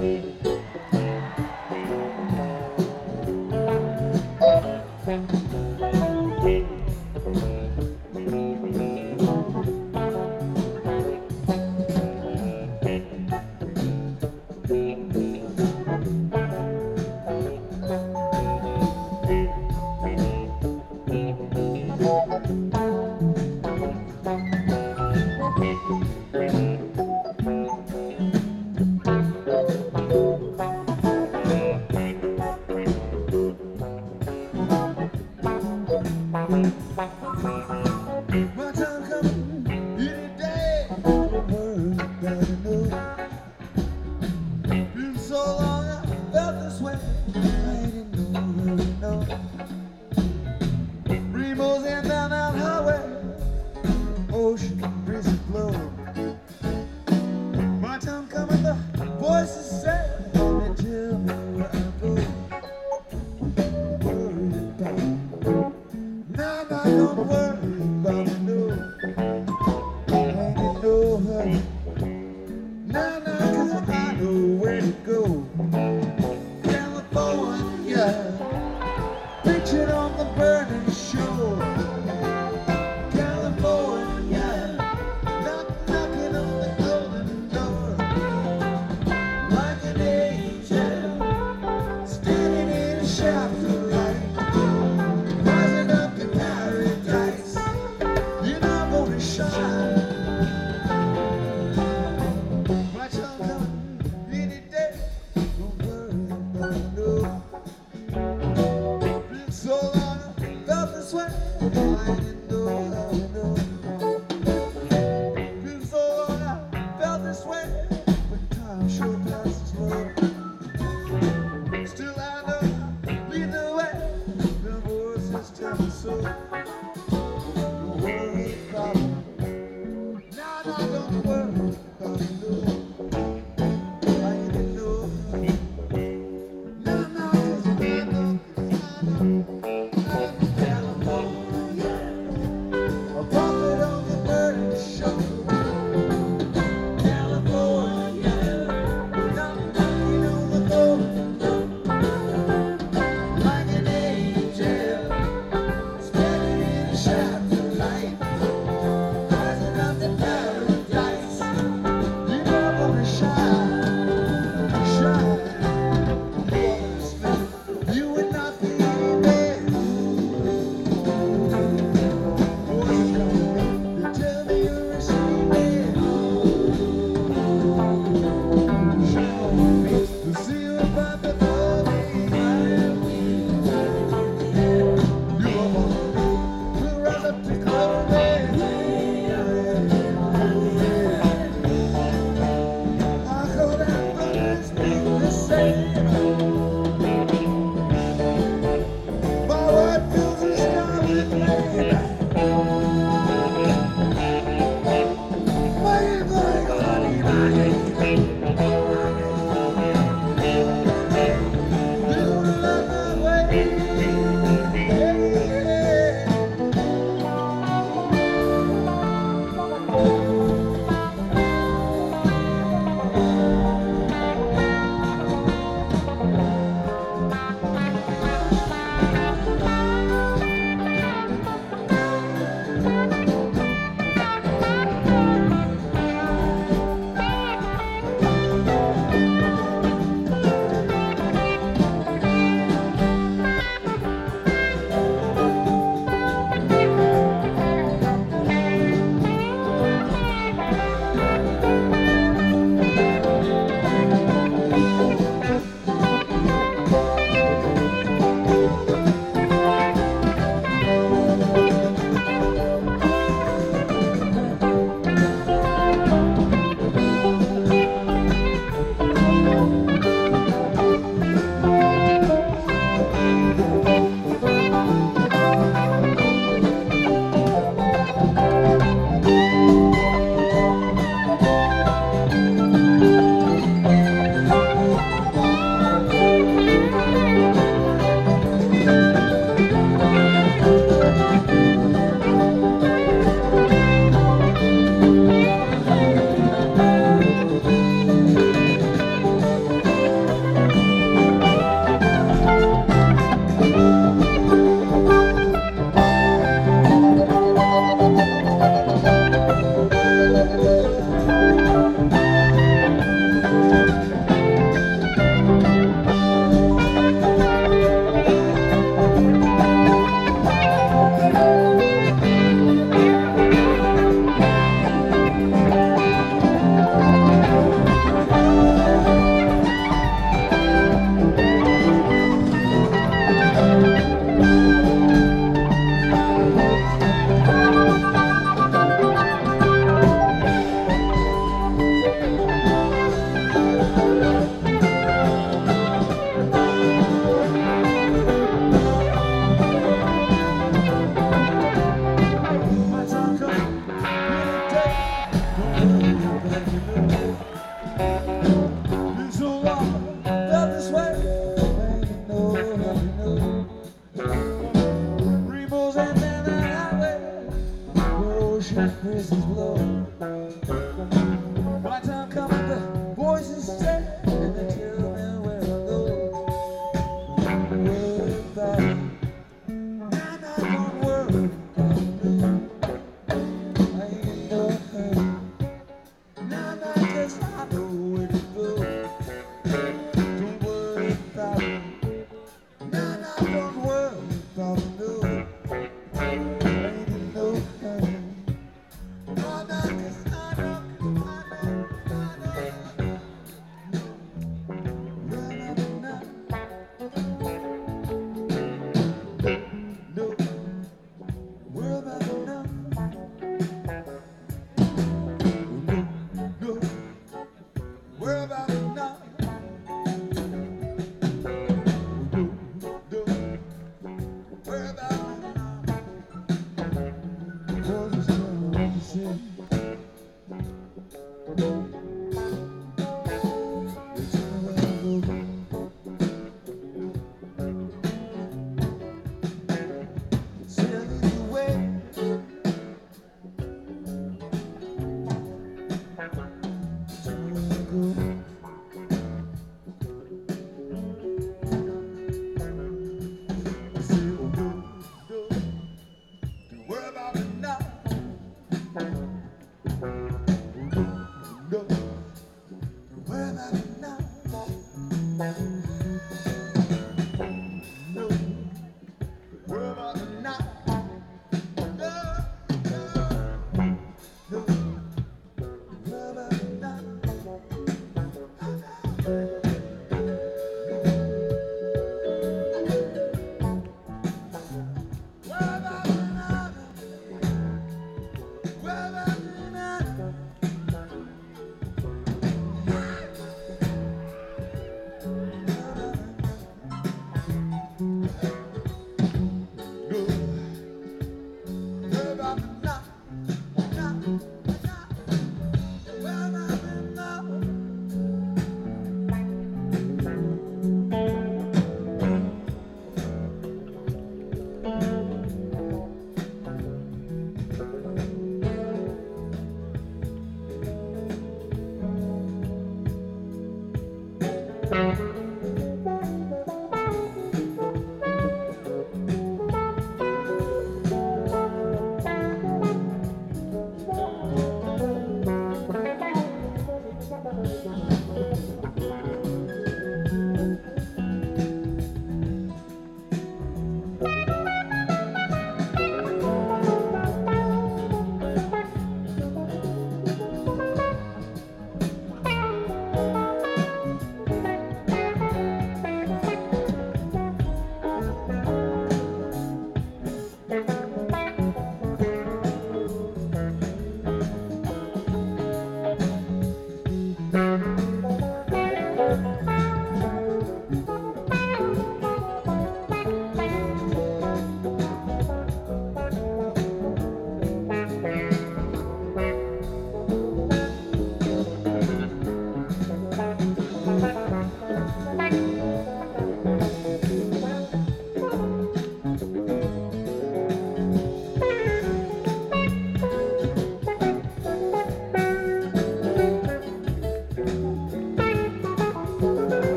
My time coming any day. The world gotta know. Been so long I felt this way. I didn't know, really know. Rainbows and down that highway. Ocean breeze and blow. My time coming, the voices say. They tell me where I go. Worry about it. Now I don't worry about it, no. I ain't in no hurry. Now, 'cause I know where to go. California, pictured on the burning shore. California, knocking on the golden door. Like an angel, standing in a shaft of light. Rising up to paradise, you're not gonna shine. Watch out coming any day. Don't worry about it, no. Been so long I felt this way. I didn't know how to know. Been so long I felt this way. But time sure passes slow. Still I know, lead the way. The voices tell me so. Don't worry about it. Now, don't worry about it, no. I ain't in no hurry. Now, 'cause I know, I'm California. A prophet on the burning shore. California, knocking